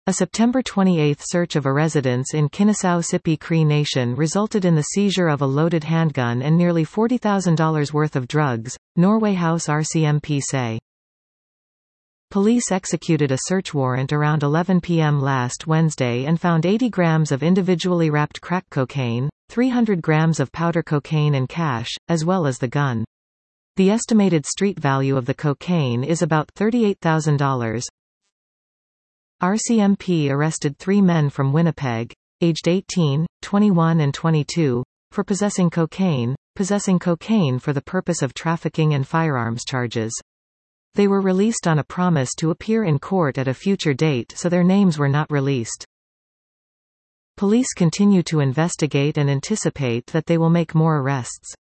A September 28 search of a residence in Kennesaw-Sippy Cree Nation resulted in the seizure of a loaded handgun and nearly $40,000 worth of drugs, Norway House RCMP say. Police executed a search warrant around 11 p.m. last Wednesday and found 80 grams of individually wrapped crack cocaine, 300 grams of powder cocaine and cash, as well as the gun. The estimated street value of the cocaine is about $38,000. RCMP arrested 3 men from Winnipeg, aged 18, 21 and 22, for possessing cocaine for the purpose of trafficking and firearms charges. They were released on a promise to appear in court at a future date, so their names were not released. Police continue to investigate and anticipate that they will make more arrests.